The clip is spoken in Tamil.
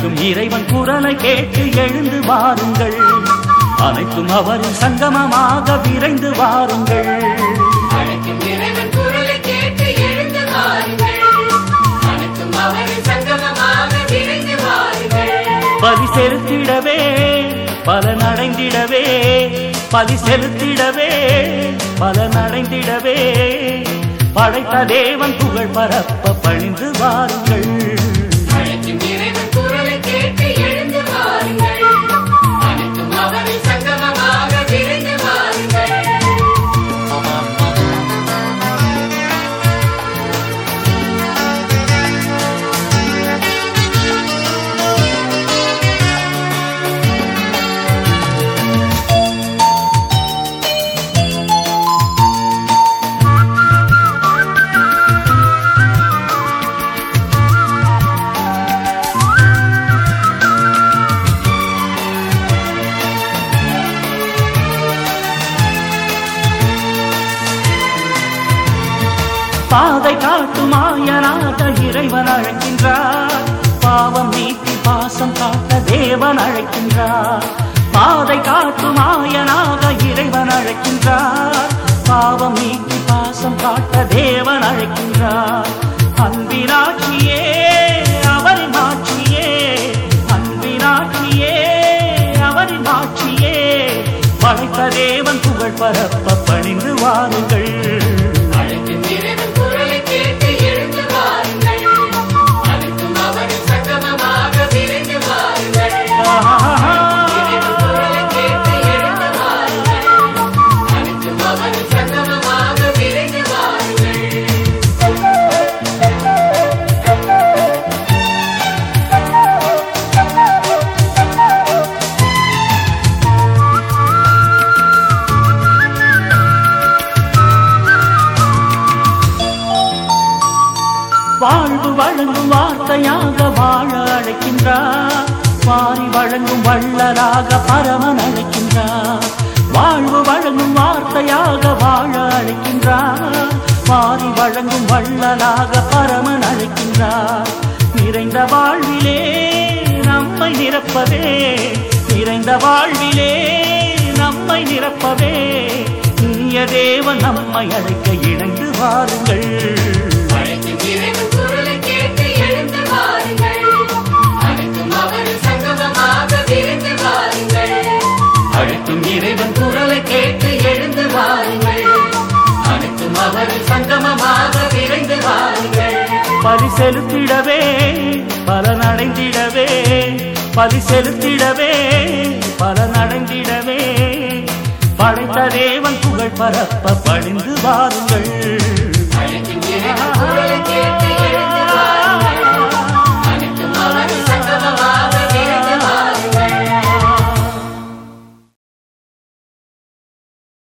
அழைக்கும் இறைவன் குரலை கேட்டு எழுந்து வாருங்கள். அனைத்தும் அவரின் சங்கமமாக விரைந்து வாருங்கள். அழைக்கும் இறைவன் குரலை கேட்டு எழுந்து வாருங்கள். அனைத்தும் அவரின் சங்கமமாக விரைந்து வாருங்கள். பலி செலுத்திடவே பலனடைந்திடவே, பலி செலுத்திடவே பலனடைந்திடவே, படைத்த தேவன் புகழ் பரப்ப பணிந்து வாருங்கள். அழைக்கும் இறைவன் குரலை கேட்டு எழுந்து வாருங்கள். அனைத்தும் அவரின் சங்கமமாக விரைந்து வாருங்கள். பாதை காட்டும் ஆயனாக இறைவன் அழைக்கின்றார். பாவம் நீக்கி பாசம் காட்ட தேவன் அழைக்கின்றார். பாதை காட்டும் ஆயனாக இறைவன் அழைக்கின்றார். பாவம் நீக்கி பாசம் காட்ட தேவன் அழைக்கின்றார். அன்பினாட்சியே அவரின் ஆட்சியே, அன்பினாட்சியே அவரின் ஆட்சியே, படைத்த தேவன் புகழ் பரப்ப பணிந்து வாருங்கள். அழைக்கும் இறைவன் குரலை கேட்டு எழுந்து வாருங்கள். அனைத்தும் அவரின் சங்கமமாக விரைந்து வாருங்கள். இறைவன் குரலை கேட்டு எழுந்து வாருங்கள். அனைத்தும் அவரின் சங்கமமாக விரைந்து வாருங்கள். வாழ்வு வழங்கும் வார்த்தையாக வாழ அழைக்கின்றார். வாரி வழங்கும் வள்ளலாக பரமன் அழைக்கின்றார். வாழ்வு வழங்கும் வார்த்தையாக வாழ அழைக்கின்றார். வாரி வழங்கும் வள்ளலாக பரமன் அழைக்கின்றார். நிறைந்த வாழ்விலே நம்மை நிரப்பவே, நிறைந்த வாழ்விலே நம்மை நிரப்பவே, இனிய தேவன் நம்மை அழைக்க இணைந்து வாருங்கள். அழைக்கும் இறைவன் குரலை கேட்டு எழுந்து வாருங்கள். அனைத்தும் அவரின் சங்கமமாக விரைந்து வாருங்கள். அழைக்கும் இறைவன் குரலை கேட்டு எழுந்து வாருங்கள். அனைத்தும் அவரின் சங்கமமாக விரைந்து வாருங்கள். பலி செலுத்திடவே பலனடைந்திடவே, பலி செலுத்திடவே பலனடைந்திடவே, படைத்த தேவன் புகழ் பரப்ப பணிந்து வாருங்கள். அழைக்கும் இறைவன் குரலை